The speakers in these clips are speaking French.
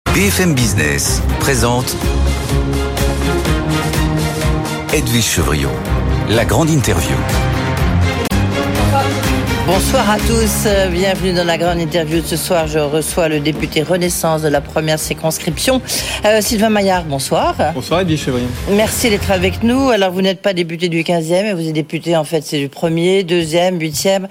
BFM Business présente Edwige Chevrillon, la grande interview. Bonsoir à tous, bienvenue dans la grande interview de ce soir. Je reçois le député Renaissance de la première circonscription, Sylvain Maillard. Bonsoir. Bonsoir Edwige Chevrillon. Merci d'être avec nous. Alors vous n'êtes pas député du 15e, mais vous êtes député en fait c'est du 1er, 2e, 8e,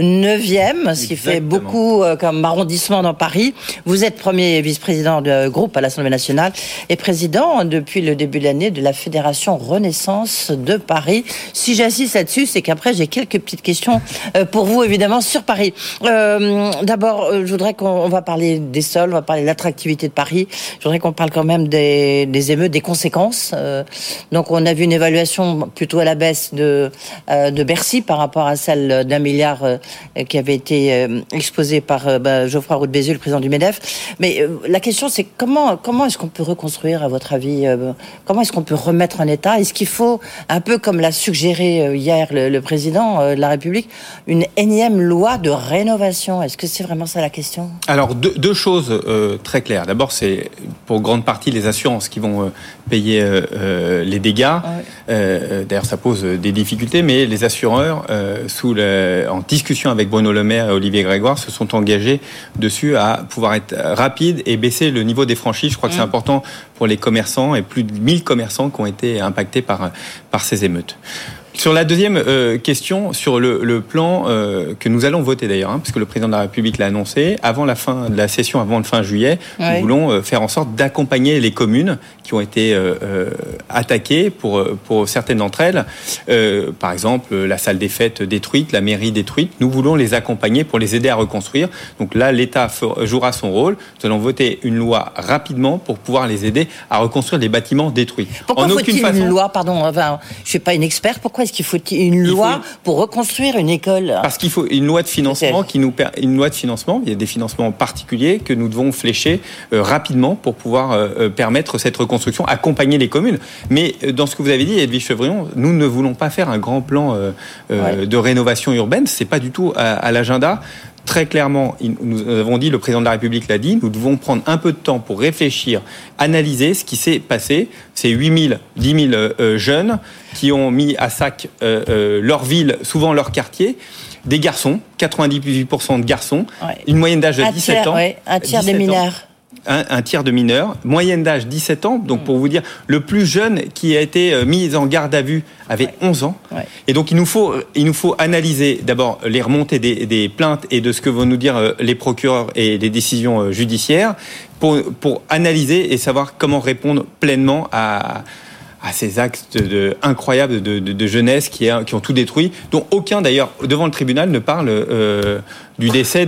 9e, ce qui fait beaucoup comme arrondissement dans Paris. Vous êtes premier vice-président de groupe à l'Assemblée nationale et président depuis le début de l'année de la Fédération Renaissance de Paris. Si j'insiste là-dessus, c'est qu'après j'ai quelques petites questions pour vous évidemment sur Paris. D'abord, je voudrais qu'on va parler des sols, on va parler de l'attractivité de Paris. Je voudrais qu'on parle quand même des émeutes, des conséquences. Donc, on a vu une évaluation plutôt à la baisse de Bercy par rapport à celle d'1 milliard qui avait été exposée par Geoffroy Roux de Bézieux, le président du MEDEF. Mais la question, c'est comment est-ce qu'on peut reconstruire, à votre avis, comment est-ce qu'on peut remettre en état? Est-ce qu'il faut, un peu comme l'a suggéré hier le président de la République, une énième loi de rénovation? Est-ce que c'est vraiment ça la question? Alors, deux choses très claires. D'abord, c'est pour grande partie les assurances qui vont payer les dégâts. D'ailleurs, ça pose des difficultés, mais les assureurs, en discussion avec Bruno Le Maire et Olivier Grégoire, se sont engagés dessus à pouvoir être rapides et baisser le niveau des franchises. Je crois que c'est important pour les commerçants et plus de 1000 commerçants qui ont été impactés par ces émeutes. Sur la deuxième question, sur le plan que nous allons voter d'ailleurs, parce que le président de la République l'a annoncé, avant la fin de la session, avant le fin juillet, nous voulons faire en sorte d'accompagner les communes qui ont été attaquées pour certaines d'entre elles. Par exemple, la salle des fêtes détruite, la mairie détruite. Nous voulons les accompagner pour les aider à reconstruire. Donc là, l'État jouera son rôle. Nous allons voter une loi rapidement pour pouvoir les aider à reconstruire les bâtiments détruits. Pourquoi faut-il une loi, pardon, enfin, je ne suis pas une experte, pourquoi est-ce qu'il faut une loi pour reconstruire une école? Parce qu'il faut une loi de financement il y a des financements particuliers que nous devons flécher rapidement pour pouvoir permettre cette reconstruction, accompagner les communes. Mais dans ce que vous avez dit, Edwige Chevrillon, nous ne voulons pas faire un grand plan de rénovation urbaine, c'est pas du tout à l'agenda. Très clairement, nous avons dit, le président de la République l'a dit, nous devons prendre un peu de temps pour réfléchir, analyser ce qui s'est passé. C'est 10 000 jeunes qui ont mis à sac leur ville, souvent leur quartier. Des garçons, 98% de garçons, une moyenne d'âge de 17 ans. Un tiers des mineurs. Un tiers de mineurs, moyenne d'âge 17 ans. Donc pour vous dire, le plus jeune qui a été mis en garde à vue avait 11 ans. Et donc il nous faut analyser d'abord les remontées des plaintes et de ce que vont nous dire les procureurs et les décisions judiciaires pour analyser et savoir comment répondre pleinement à ces actes incroyables de jeunesse qui ont tout détruit, dont aucun d'ailleurs devant le tribunal ne parle du décès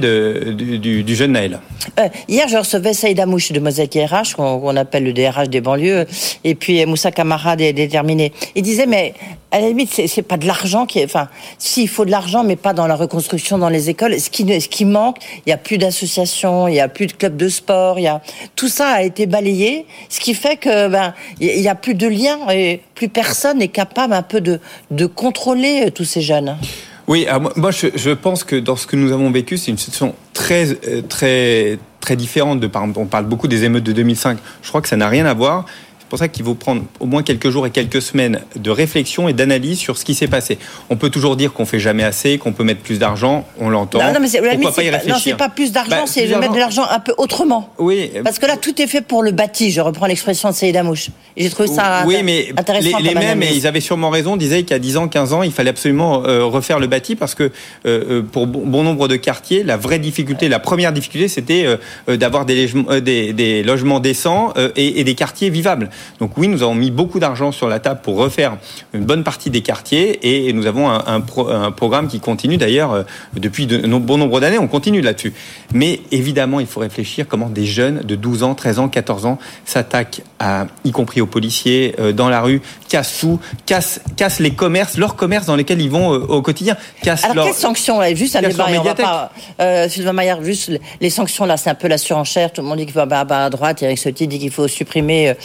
du jeune Naël. Hier, je recevais Saïd Amouche de Mosaïque RH, qu'on appelle le DRH des banlieues, et puis Moussa Camara des Déterminés. Il disait, mais à la limite, c'est pas de l'argent il faut de l'argent, mais pas dans la reconstruction dans les écoles. Ce qui manque, il y a plus d'associations, il y a plus de clubs de sport, tout ça a été balayé, ce qui fait que il y a plus de liens et plus personne n'est capable un peu de contrôler tous ces jeunes. Oui, alors moi je pense que dans ce que nous avons vécu, c'est une situation très très très différente on parle beaucoup des émeutes de 2005. Je crois que ça n'a rien à voir. C'est pour ça qu'il faut prendre au moins quelques jours et quelques semaines de réflexion et d'analyse sur ce qui s'est passé. On peut toujours dire qu'on fait jamais assez, qu'on peut mettre plus d'argent, on l'entend. Non, mais pourquoi pas y réfléchir? Non, c'est pas plus d'argent, c'est de mettre de l'argent un peu autrement. Oui. Parce que là, tout est fait pour le bâti. Je reprends l'expression de Saïd Amouche. Et j'ai trouvé ça intéressant. Les mêmes, et ils avaient sûrement raison, disaient qu'il y a 10 ans, 15 ans, il fallait absolument refaire le bâti parce que pour bon nombre de quartiers, la première difficulté, c'était d'avoir des logements décents et des quartiers vivables. Donc oui, nous avons mis beaucoup d'argent sur la table pour refaire une bonne partie des quartiers et nous avons un programme qui continue d'ailleurs depuis bon nombre d'années, on continue là-dessus. Mais évidemment, il faut réfléchir comment des jeunes de 12 ans, 13 ans, 14 ans s'attaquent y compris aux policiers dans la rue, cassent les commerces, leurs commerces dans lesquels ils vont au quotidien. Quelles sanctions là, juste un débat, on va pas, Sylvain Maillard, juste les sanctions là, c'est un peu la surenchère. Tout le monde dit qu'il faut à droite, Éric Ciotti dit qu'il faut supprimer les allocations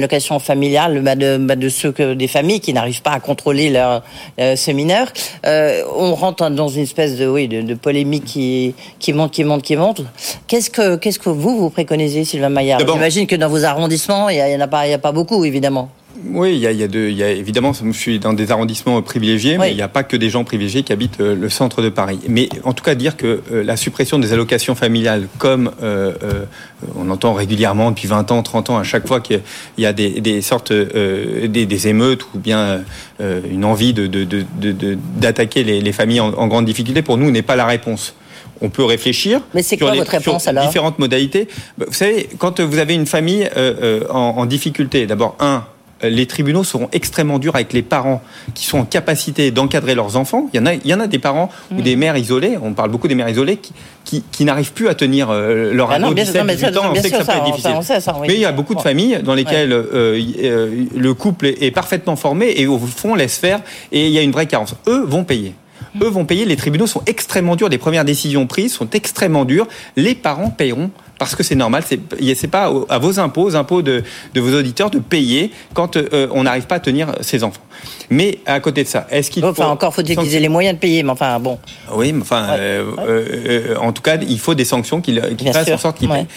l'allocation familiale des familles qui n'arrivent pas à contrôler ces mineurs. On rentre dans une espèce de polémique qui monte. Qu'est-ce que vous préconisez, Sylvain Maillard? J'imagine que dans vos arrondissements, il y a pas beaucoup, évidemment. Oui, il y a évidemment, je suis dans des arrondissements privilégiés, mais il n'y a pas que des gens privilégiés qui habitent le centre de Paris. Mais en tout cas, dire que la suppression des allocations familiales, comme on entend régulièrement depuis 20 ans, 30 ans, à chaque fois qu'il y a des sortes des émeutes ou bien une envie d'attaquer les familles en grande difficulté, pour nous, n'est pas la réponse. On peut réfléchir. Mais c'est quoi votre réponse alors ? Différentes modalités. Vous savez, quand vous avez une famille en difficulté, d'abord, les tribunaux seront extrêmement durs avec les parents qui sont en capacité d'encadrer leurs enfants. Il y en a des parents ou des mères isolées, on parle beaucoup des mères isolées, qui n'arrivent plus à tenir leur ado 17, 18 ans. On sait que ça peut être difficile. Mais il y a beaucoup de familles dans lesquelles le couple est parfaitement formé et au fond laisse faire et il y a une vraie carence. Eux vont payer. Les tribunaux sont extrêmement durs, les premières décisions prises sont extrêmement dures, les parents paieront parce que c'est normal, c'est pas à vos impôts, aux impôts de vos auditeurs de payer quand on n'arrive pas à tenir ses enfants. Mais à côté de ça, est-ce qu'il faut... encore faut-il qu'ils aient les moyens de payer, mais enfin bon... Oui, mais enfin, en tout cas, il faut des sanctions qui fassent en sorte qu'ils payent.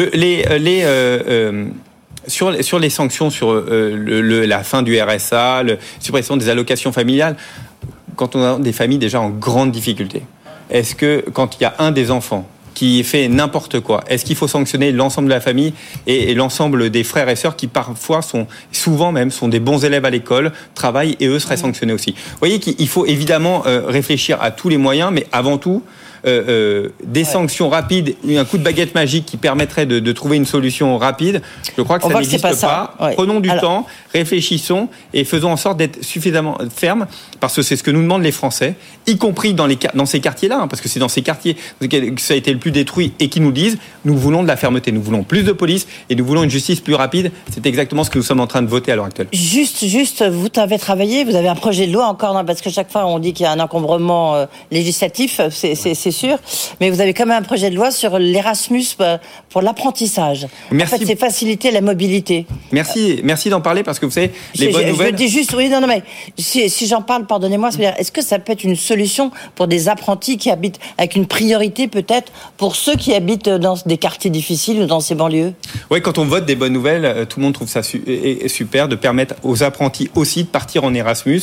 Sur les sanctions, sur la fin du RSA, la suppression des allocations familiales, quand on a des familles déjà en grande difficulté, est-ce que quand il y a un des enfants qui fait n'importe quoi, est-ce qu'il faut sanctionner l'ensemble de la famille et l'ensemble des frères et sœurs qui parfois souvent sont des bons élèves à l'école, travaillent et eux seraient sanctionnés aussi? Vous voyez qu'il faut évidemment réfléchir à tous les moyens, mais avant tout, des sanctions rapides, un coup de baguette magique qui permettrait de trouver une solution rapide, je crois que ça n'existe pas. Prenons du temps, réfléchissons et faisons en sorte d'être suffisamment fermes, parce que c'est ce que nous demandent les Français, y compris dans ces quartiers-là, parce que c'est dans ces quartiers que ça a été le plus détruit et qui nous disent nous voulons de la fermeté, nous voulons plus de police et nous voulons une justice plus rapide. C'est exactement ce que nous sommes en train de voter à l'heure actuelle. Juste, vous avez travaillé, vous avez un projet de loi encore, parce que chaque fois on dit qu'il y a un encombrement législatif, c'est sûr, mais vous avez quand même un projet de loi sur l'Erasmus pour l'apprentissage. Merci. En fait, c'est faciliter la mobilité. Merci d'en parler parce que vous savez, les bonnes nouvelles... Je dis juste, mais si j'en parle, pardonnez-moi, c'est-à-dire, est-ce que ça peut être une solution pour des apprentis qui habitent, avec une priorité peut-être pour ceux qui habitent dans des quartiers difficiles ou dans ces banlieues? Oui, quand on vote des bonnes nouvelles, tout le monde trouve ça super de permettre aux apprentis aussi de partir en Erasmus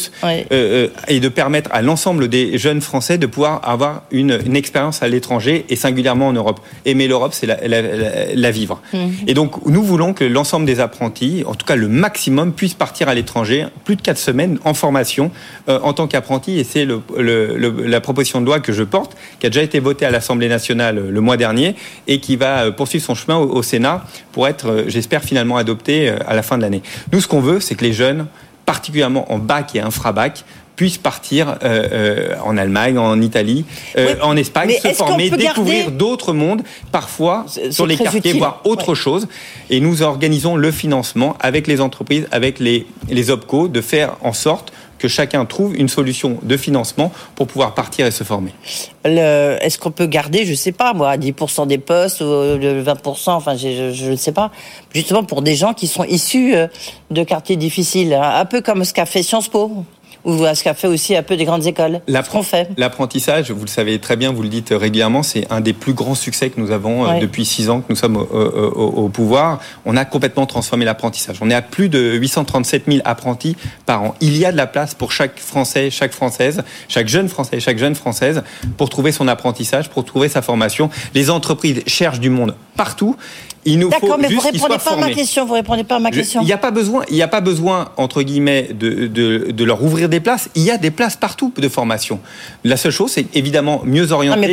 et de permettre à l'ensemble des jeunes Français de pouvoir avoir une expérience à l'étranger et singulièrement en Europe. Aimer l'Europe, c'est la vivre. Et donc, nous voulons que l'ensemble des apprentis, en tout cas le maximum, puissent partir à l'étranger, plus de 4 semaines en formation en tant qu'apprenti. Et c'est la proposition de loi que je porte, qui a déjà été votée à l'Assemblée nationale le mois dernier et qui va poursuivre son chemin au Sénat pour être, j'espère, finalement adopté à la fin de l'année. Nous, ce qu'on veut, c'est que les jeunes, particulièrement en bac et infra-bac, puissent partir en Allemagne, en Italie, en Espagne, se former, découvrir d'autres mondes, parfois sur les quartiers, voir autre chose. Et nous organisons le financement avec les entreprises, avec les OPCO, de faire en sorte que chacun trouve une solution de financement pour pouvoir partir et se former. Est-ce qu'on peut garder, je ne sais pas, moi, 10% des postes, ou 20%, enfin, je ne sais pas, justement pour des gens qui sont issus de quartiers difficiles, un peu comme ce qu'a fait Sciences Po ou ce qu'a fait aussi un peu des grandes écoles. L'apprentissage, vous le savez très bien, vous le dites régulièrement, c'est un des plus grands succès que nous avons depuis 6 ans que nous sommes au pouvoir. On a complètement transformé l'apprentissage. On est à plus de 837 000 apprentis par an. Il y a de la place pour chaque Français, chaque Française, chaque jeune Français, chaque jeune Française pour trouver son apprentissage, pour trouver sa formation. Les entreprises cherchent du monde partout. Il nous faut mais juste vous répondez pas à ma question. Il n'y a pas besoin, entre guillemets, de leur ouvrir des places. Il y a des places partout de formation. La seule chose, c'est évidemment mieux orienter.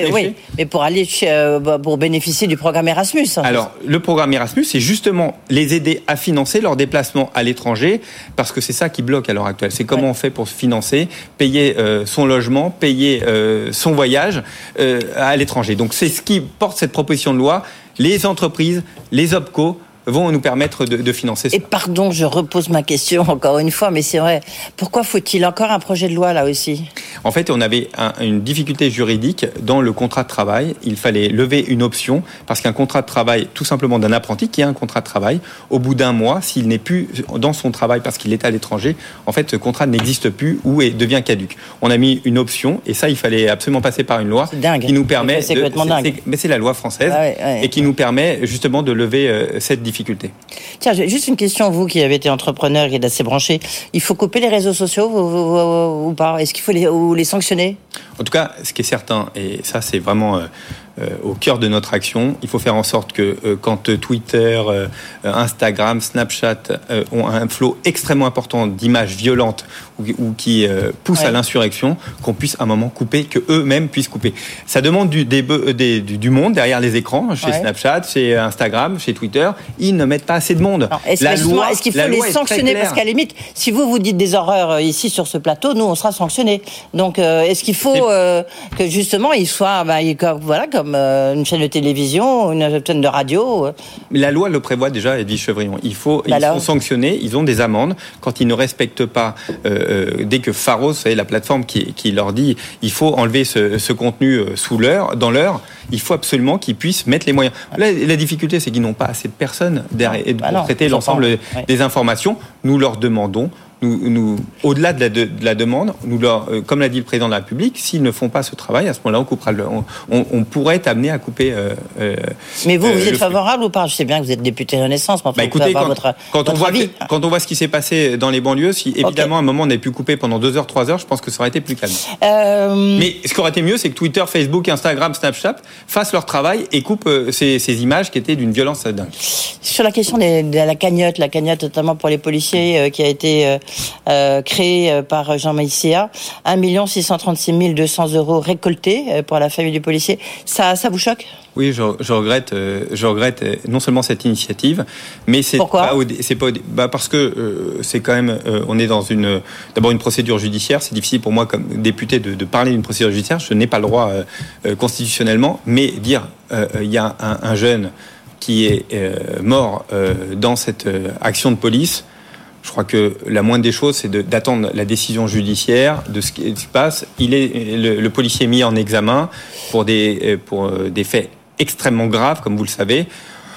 Pour bénéficier du programme Erasmus. Alors, le programme Erasmus, c'est justement les aider à financer leur déplacement à l'étranger, parce que c'est ça qui bloque à l'heure actuelle. C'est comment on fait pour se financer, payer son logement, payer son voyage à l'étranger. Donc, c'est ce qui porte cette proposition de loi. Les entreprises, les OPCO vont nous permettre de financer ça. Et pardon, je repose ma question encore une fois, mais c'est vrai. Pourquoi faut-il encore un projet de loi là aussi ? En fait, on avait une difficulté juridique dans le contrat de travail. Il fallait lever une option parce qu'un contrat de travail, tout simplement d'un apprenti qui a un contrat de travail, au bout d'un mois, s'il n'est plus dans son travail parce qu'il est à l'étranger, en fait, ce contrat n'existe plus ou devient caduc. On a mis une option et ça, il fallait absolument passer par une loi qui nous permet. C'est complètement dingue. Mais c'est la loi française et qui nous permet justement de lever cette difficulté. Tiens, j'ai juste une question, vous qui avez été entrepreneur, qui êtes assez branché. Il faut couper les réseaux sociaux ou pas ? Est-ce qu'il faut les sanctionner ? En tout cas, ce qui est certain, et ça c'est vraiment au cœur de notre action, il faut faire en sorte que quand Twitter, Instagram, Snapchat ont un flot extrêmement important d'images violentes ou qui poussent à l'insurrection, qu'on puisse à un moment couper, que eux-mêmes puissent couper. Ça demande du monde derrière les écrans, chez Snapchat, chez Instagram, chez Twitter. Ils ne mettent pas assez de monde. Non, est-ce qu'il faut les sanctionner ? Parce qu'à la limite, si vous dites des horreurs ici sur ce plateau, nous on sera sanctionnés. Donc est-ce qu'il faut que justement ils soient comme une chaîne de télévision, une chaîne de radio. Mais la loi le prévoit déjà, Edwige Chevrillon. Ils sont sanctionnés, ils ont des amendes quand ils ne respectent pas. Dès que Pharos, c'est la plateforme qui leur dit il faut enlever ce contenu dans l'heure, il faut absolument qu'ils puissent mettre les moyens. Là, la difficulté, c'est qu'ils n'ont pas assez de personnes pour traiter l'ensemble des informations. Nous leur demandons. Nous, au-delà de la demande, comme l'a dit le président de la République, s'ils ne font pas ce travail, à ce moment-là, on coupera on pourrait être amené à couper. Mais vous êtes favorable ou pas ? Je sais bien que vous êtes député Renaissance, mais écoutez, quand on voit ce qui s'est passé dans les banlieues, si évidemment à un moment on avait pu couper pendant 2 heures, 3 heures, je pense que ça aurait été plus calme. Mais ce qui aurait été mieux, c'est que Twitter, Facebook, Instagram, Snapchat fassent leur travail et coupent ces images qui étaient d'une violence dingue. Sur la question de la cagnotte notamment pour les policiers qui a été créé par Jean Maïsia, 1 636 200 € récoltés pour la famille du policier. Ça vous choque ? Oui, je regrette non seulement cette initiative, mais c'est Pourquoi ? Parce que c'est quand même on est dans d'abord une procédure judiciaire. C'est difficile pour moi comme député de parler d'une procédure judiciaire. Je n'ai pas le droit constitutionnellement, mais dire il y a un jeune qui est mort dans cette action de police. Je crois que la moindre des choses, c'est d'attendre la décision judiciaire de ce qui se passe. Le policier est mis en examen pour des faits extrêmement graves, comme vous le savez.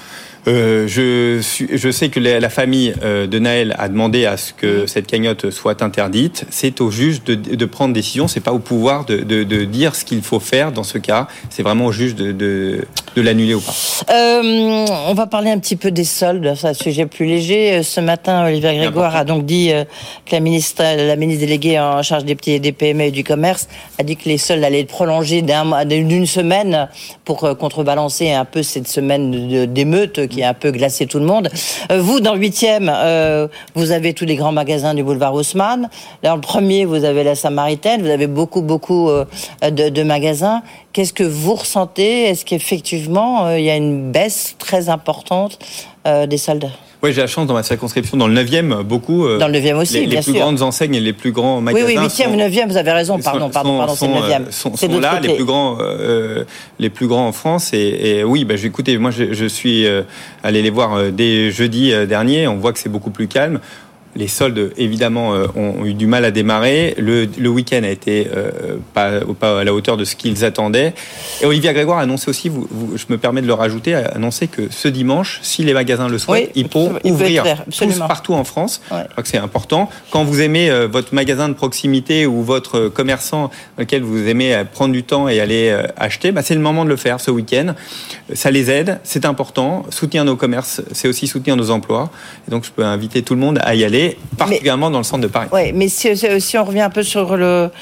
Je sais que la famille de Naël a demandé à ce que cette cagnotte soit interdite. C'est au juge de prendre décision. C'est pas au pouvoir de dire ce qu'il faut faire dans ce cas. C'est vraiment au juge de l'annuler ou pas. On va parler un petit peu des soldes. C'est un sujet plus léger. Ce matin, Olivia Grégoire a donc dit que la ministre déléguée en charge des PME et du commerce a dit que les soldes allaient être prolongés d'une semaine pour contrebalancer un peu cette semaine d'émeutes qui a un peu glacé tout le monde. Vous, dans le 8e, vous avez tous les grands magasins du boulevard Haussmann. Dans le premier, vous avez la Samaritaine. Vous avez beaucoup de magasins. Qu'est-ce que vous ressentez ? Est-ce qu'effectivement, il y a une baisse très importante des soldes ? Oui, j'ai la chance dans ma circonscription, dans le 9e, beaucoup. Dans le 9e aussi, bien sûr. Les plus grandes enseignes et les plus grands magasins. Oui, 8e, 9e, vous avez raison, pardon, c'est le 9e. Sont là, les plus grands en France. Et oui, écoutez, moi, je suis allé les voir dès jeudi dernier. On voit que c'est beaucoup plus calme. Les soldes, évidemment, ont eu du mal à démarrer. Le week-end a été pas à la hauteur de ce qu'ils attendaient. Et Olivia Grégoire a annoncé aussi, je me permets de le rajouter, a annoncé que ce dimanche, si les magasins le souhaitent, ils pourront ouvrir tous partout en France. Ouais. Je crois que c'est important. Quand vous aimez votre magasin de proximité ou votre commerçant dans lequel vous aimez prendre du temps et aller acheter, c'est le moment de le faire ce week-end. Ça les aide, c'est important. Soutenir nos commerces, c'est aussi soutenir nos emplois. Et donc, je peux inviter tout le monde à y aller. Particulièrement dans le centre de Paris. Oui, mais si on revient un peu sur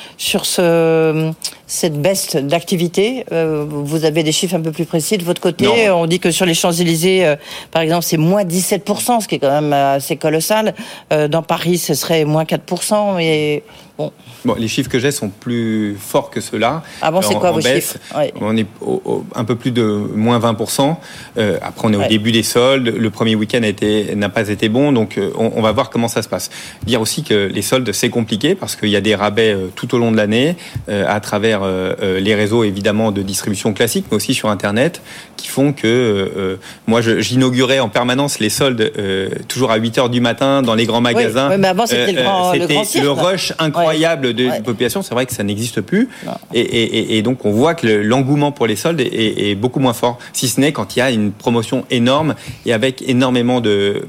cette baisse d'activité, vous avez des chiffres un peu plus précis de votre côté. Non. On dit que sur les Champs-Élysées, par exemple, c'est moins 17%, ce qui est quand même assez colossal. Dans Paris, ce serait moins 4%. Et bon, les chiffres que j'ai sont plus forts que ceux-là. Ah bon, c'est quoi vos chiffres ? On est un peu plus de moins 20%. Après, on est au début des soldes. Le premier week-end n'a pas été bon, donc on va voir comment ça se passe. Dire aussi que les soldes, c'est compliqué parce qu'il y a des rabais tout au long de l'année à travers travers les réseaux évidemment de distribution classique, mais aussi sur Internet, qui font que moi j'inaugurais en permanence les soldes toujours à 8h du matin dans les grands magasins. Oui, mais avant c'était le grand cirque. Le rush incroyable de la population. C'est vrai que ça n'existe plus. Et donc on voit que l'engouement pour les soldes est beaucoup moins fort, si ce n'est quand il y a une promotion énorme et avec énormément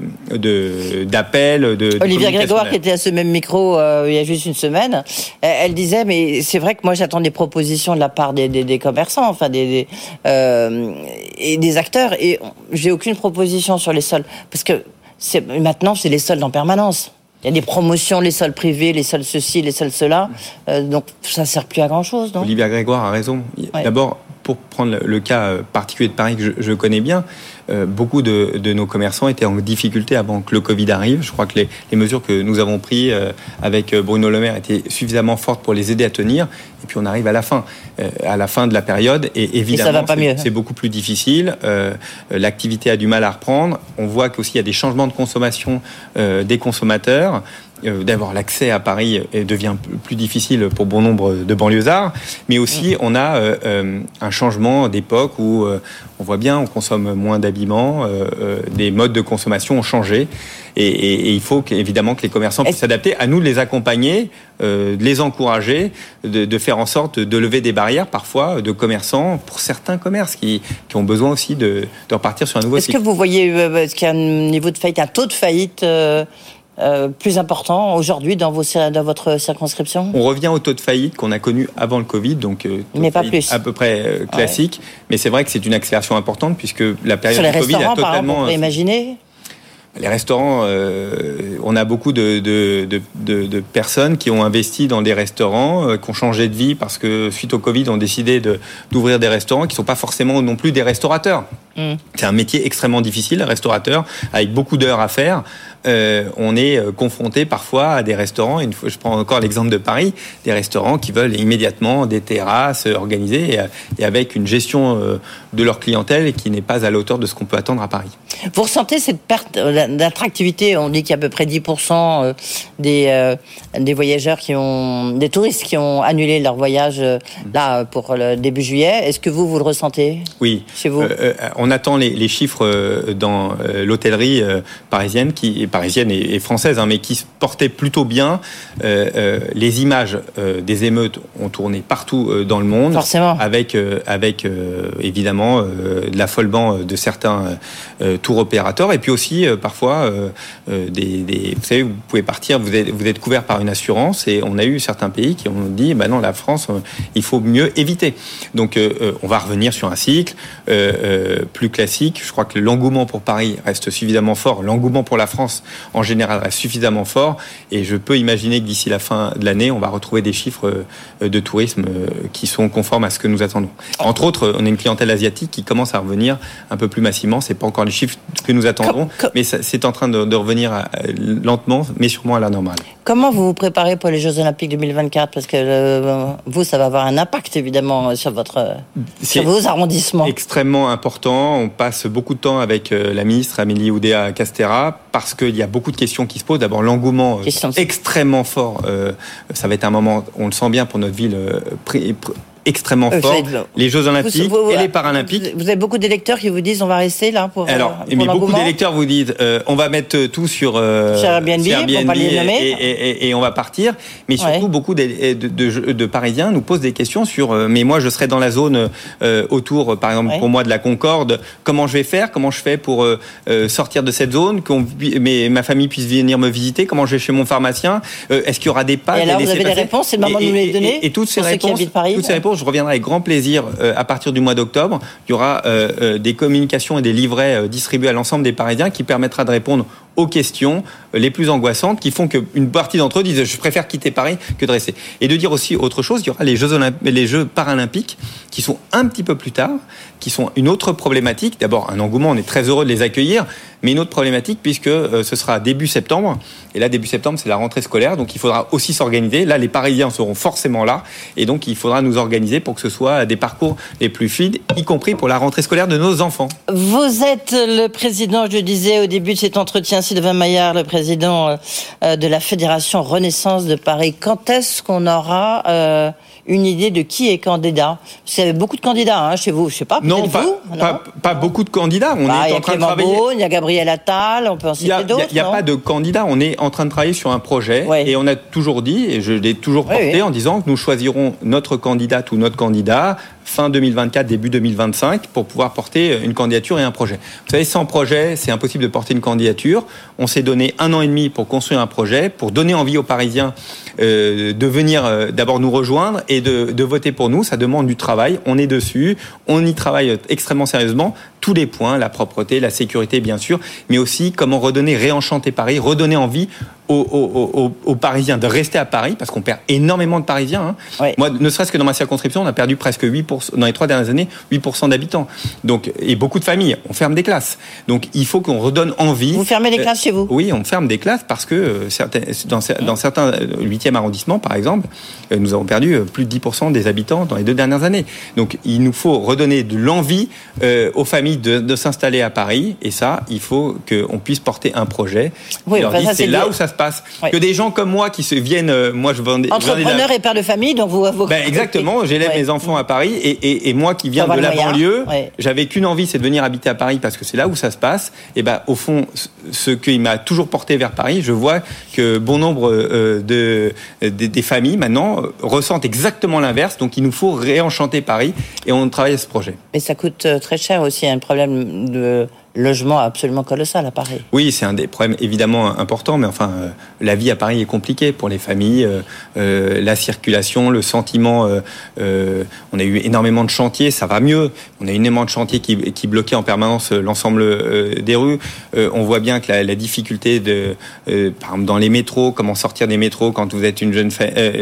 d'appels. Olivia Grégoire, qui était à ce même micro il y a juste une semaine, elle disait, mais c'est vrai que moi j'attends des propositions de la part des commerçants, enfin et des acteurs, et j'ai aucune proposition sur les soldes, parce que maintenant c'est les soldes en permanence. Il y a des promotions, les soldes privés, les soldes ceci, les soldes cela, donc ça ne sert plus à grand chose, non ? Olivia Grégoire a raison. Ouais. D'abord, pour prendre le cas particulier de Paris que je connais bien, beaucoup de nos commerçants étaient en difficulté avant que le Covid arrive. Je crois que les mesures que nous avons prises avec Bruno Le Maire étaient suffisamment fortes pour les aider à tenir. Et puis on arrive à la fin de la période, et évidemment, ça va pas mieux. C'est beaucoup plus difficile. L'activité a du mal à reprendre. On voit qu'aussi il y a des changements de consommation des consommateurs. D'avoir l'accès à Paris devient plus difficile pour bon nombre de banlieusards, mais aussi on a un changement d'époque où on voit bien, on consomme moins d'habillement, des modes de consommation ont changé, et il faut évidemment que les commerçants puissent s'adapter, à nous de les accompagner, de les encourager, de faire en sorte de lever des barrières parfois de commerçants, pour certains commerces qui ont besoin aussi de repartir sur un nouveau cycle. Est-ce que vous voyez qu'il y a un niveau de faillite, un taux de faillite plus important aujourd'hui dans votre circonscription ? On revient au taux de faillite qu'on a connu avant le Covid, donc mais pas plus. À peu près classique. Ouais. Mais c'est vrai que c'est une accélération importante, puisque la période du Covid a totalement... Par exemple, on peut imaginer. Les restaurants, on a beaucoup de personnes qui ont investi dans des restaurants, qui ont changé de vie parce que suite au Covid, ont décidé d'ouvrir des restaurants qui ne sont pas forcément non plus des restaurateurs. C'est un métier extrêmement difficile, restaurateur, avec beaucoup d'heures à faire. On est confronté parfois à des restaurants, je prends encore l'exemple de Paris, des restaurants qui veulent immédiatement des terrasses organisées et avec une gestion de leur clientèle qui n'est pas à la hauteur de ce qu'on peut attendre à Paris. Vous ressentez cette perte d'attractivité ? On dit qu'il y a à peu près 10% des voyageurs des touristes qui ont annulé leur voyage là pour le début juillet. Est-ce que vous le ressentez ? Oui. Chez vous ? On attend les chiffres dans l'hôtellerie parisienne et française, mais qui se portait plutôt bien. Les images des émeutes ont tourné partout dans le monde. Forcément. Avec évidemment de l'affolement de certains tour opérateurs, et puis aussi parfois vous savez, vous pouvez partir, vous êtes couvert par une assurance, et on a eu certains pays qui ont dit non, la France, il faut mieux éviter. Donc on va revenir sur un cycle plus classique. Je crois que l'engouement pour Paris reste suffisamment fort, l'engouement pour la France en général reste suffisamment fort, et je peux imaginer que d'ici la fin de l'année, on va retrouver des chiffres de tourisme qui sont conformes à ce que nous attendons. Entre autres, on a une clientèle asiatique qui commence à revenir un peu plus massivement. C'est pas encore les chiffres que nous attendrons, mais c'est en train de revenir lentement, mais sûrement à la normale. Comment vous vous préparez pour les Jeux Olympiques 2024 ? Parce que vous, ça va avoir un impact évidemment sur vos arrondissements. Extrêmement important. On passe beaucoup de temps avec la ministre Amélie Oudéa-Castéra parce qu'il y a beaucoup de questions qui se posent. D'abord, l'engouement extrêmement fort. Ça va être un moment, on le sent bien pour notre ville, extrêmement fort. Les Jeux Olympiques et les Paralympiques. Vous avez beaucoup d'électeurs qui vous disent on va rester là pour mais beaucoup d'électeurs vous disent on va mettre tout sur Airbnb pour pas les nommer, et on va partir. Mais surtout beaucoup de Parisiens nous posent des questions sur mais moi je serai dans la zone autour, par exemple pour moi de la Concorde. Comment je vais faire ? Comment je fais pour sortir de cette zone ? Ma famille puisse venir me visiter ? Comment je vais chez mon pharmacien ? Est-ce qu'il y aura des pas ? Et alors vous avez des réponses ? C'est le moment de nous les donner. Et toutes ces réponses, je reviendrai avec grand plaisir à partir du mois d'octobre. Il y aura des communications et des livrets distribués à l'ensemble des Parisiens qui permettra de répondre aux questions les plus angoissantes qui font qu'une partie d'entre eux disent je préfère quitter Paris que de rester. Et de dire aussi autre chose, il y aura les Jeux Paralympiques qui sont un petit peu plus tard, qui sont une autre problématique. D'abord un engouement, on est très heureux de les accueillir, mais une autre problématique puisque ce sera début septembre. Et là début septembre c'est la rentrée scolaire, donc il faudra aussi s'organiser. Là les Parisiens seront forcément là, et donc il faudra nous organiser pour que ce soit des parcours les plus fluides, y compris pour la rentrée scolaire de nos enfants. Vous êtes le président, je le disais au début de cet entretien, Sylvain Maillard, le président de la Fédération Renaissance de Paris. Quand est-ce qu'on aura une idée de qui est candidat? Vous avez beaucoup de candidats chez vous, je sais pas. Non, pas beaucoup de candidats. On est en train de travailler. Il y a Gabriel Attal, on peut en citer d'autres. Il n'y a pas de candidats. On est en train de travailler sur un projet et on a toujours dit, et je l'ai toujours porté en disant que nous choisirons notre candidate ou notre candidat fin 2024, début 2025, pour pouvoir porter une candidature et un projet. Vous savez, sans projet, c'est impossible de porter une candidature. On s'est donné 1 an et demi pour construire un projet, pour donner envie aux Parisiens de venir d'abord nous rejoindre et de voter pour nous. Ça demande du travail. On est dessus. On y travaille extrêmement sérieusement. Tous les points, la propreté, la sécurité, bien sûr, mais aussi comment réenchanter Paris, redonner envie aux Parisiens de rester à Paris, parce qu'on perd énormément de Parisiens. Moi, ne serait-ce que dans ma circonscription, on a perdu presque 8%, dans les 3 dernières années, 8% d'habitants. Donc, et beaucoup de familles. On ferme des classes. Donc, il faut qu'on redonne envie. Vous fermez des classes chez vous? Oui, on ferme des classes parce que dans certains 8e arrondissement, par exemple, nous avons perdu plus de 10% des habitants dans les 2 dernières années. Donc, il nous faut redonner de l'envie aux familles de s'installer à Paris. Et ça, il faut qu'on puisse porter un projet. Oui, c'est là où ça se passe. Que des gens comme moi qui se viennent, moi je vendais entrepreneur et père de famille, donc vous exactement, j'élève mes enfants à Paris et moi qui viens de la banlieue, j'avais qu'une envie, c'est de venir habiter à Paris parce que c'est là où ça se passe. Et au fond, ce qui m'a toujours porté vers Paris, je vois que bon nombre des familles maintenant ressentent exactement l'inverse. Donc il nous faut réenchanter Paris et on travaille à ce projet. Mais ça coûte très cher aussi, un problème de logement absolument colossal à Paris. Oui, c'est un des problèmes évidemment importants, mais enfin, la vie à Paris est compliquée pour les familles, la circulation, le sentiment. On a eu énormément de chantiers, ça va mieux. On a énormément de chantiers qui bloquaient en permanence l'ensemble des rues. On voit bien que la difficulté par exemple dans les métros, comment sortir des métros quand vous êtes une jeune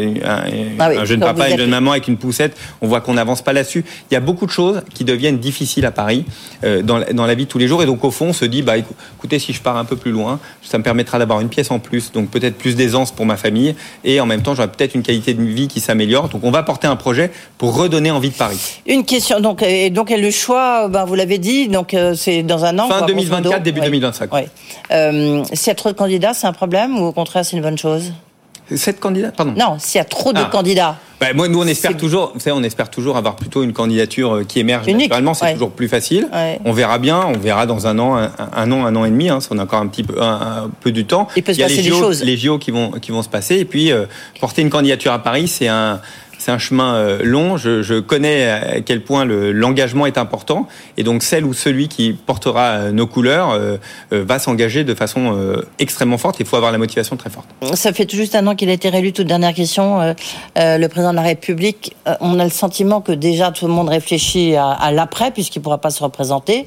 un jeune papa, une jeune maman avec une poussette, on voit qu'on n'avance pas là-dessus. Il y a beaucoup de choses qui deviennent difficiles à Paris dans la vie de tous les jours. Et donc, au fond, on se dit, écoutez, si je pars un peu plus loin, ça me permettra d'avoir une pièce en plus, donc peut-être plus d'aisance pour ma famille, et en même temps, j'aurai peut-être une qualité de vie qui s'améliore. Donc, on va porter un projet pour redonner envie de Paris. Une question, donc le choix, vous l'avez dit, donc c'est dans un an. Fin 2024, début 2025. S'il y a trop de candidats, c'est un problème ou au contraire, c'est une bonne chose? 7 candidats, pardon. Non, s'il y a trop de candidats. Nous, on espère toujours avoir plutôt une candidature qui émerge naturellement. C'est toujours plus facile. On verra bien. On verra dans un an et demi. Ça, on a encore un peu du temps. Il peut se passer des choses. Les JO qui vont se passer. Et puis, porter une candidature à Paris, c'est un chemin long. Je connais à quel point l'engagement est important. Et donc, celle ou celui qui portera nos couleurs va s'engager de façon extrêmement forte. Il faut avoir la motivation très forte. Ça fait tout juste un an qu'il a été réélu. Toute dernière question. Le président de la République, on a le sentiment que déjà tout le monde réfléchit à l'après, puisqu'il ne pourra pas se représenter.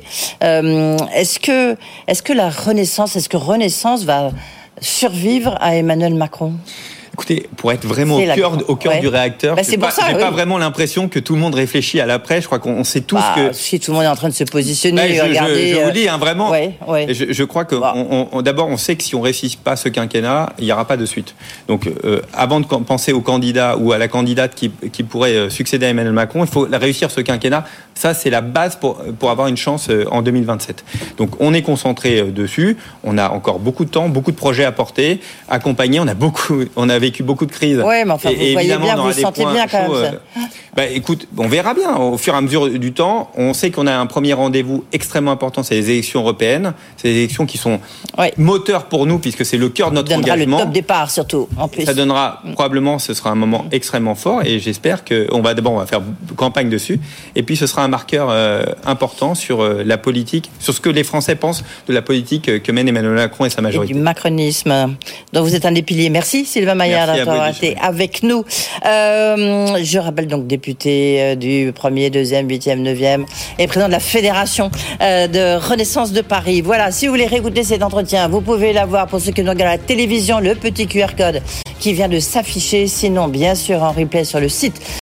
Est-ce que la Renaissance, Renaissance va survivre à Emmanuel Macron ? Écoutez, pour être vraiment au cœur du réacteur, j'ai pas vraiment l'impression que tout le monde réfléchit à l'après. Je crois qu'on sait tous que... Si tout le monde est en train de se positionner, regardez... Je vous dis, vraiment, je crois que d'abord, on sait que si on ne réussit pas ce quinquennat, il n'y aura pas de suite. Donc, avant de penser au candidat ou à la candidate qui pourrait succéder à Emmanuel Macron, il faut réussir ce quinquennat. Ça, c'est la base pour avoir une chance en 2027. Donc, on est concentré dessus. On a encore beaucoup de temps, beaucoup de projets à porter, accompagner. On a vécu beaucoup de crises. Oui, mais enfin, vous voyez bien, vous le sentez bien quand même. Écoute, on verra bien au fur et à mesure du temps. On sait qu'on a un premier rendez-vous extrêmement important, c'est les élections européennes. C'est des élections qui sont moteurs pour nous, puisque c'est le cœur de notre engagement. Ça donnera le top départ, surtout, en plus. Ça donnera, probablement, ce sera un moment extrêmement fort, et j'espère qu'on va faire campagne dessus. Et puis, ce sera un marqueur important sur la politique, sur ce que les Français pensent de la politique que mène Emmanuel Macron et sa majorité. Et du macronisme, dont vous êtes un des piliers. Merci, Sylvain Maillard, d'avoir été avec nous. Je rappelle donc député du 1er, 2e, 8e, 9e et président de la Fédération de Renaissance de Paris. Voilà, si vous voulez réécouter cet entretien, vous pouvez l'avoir pour ceux qui nous regardent à la télévision, le petit QR code qui vient de s'afficher. Sinon, bien sûr, en replay sur le site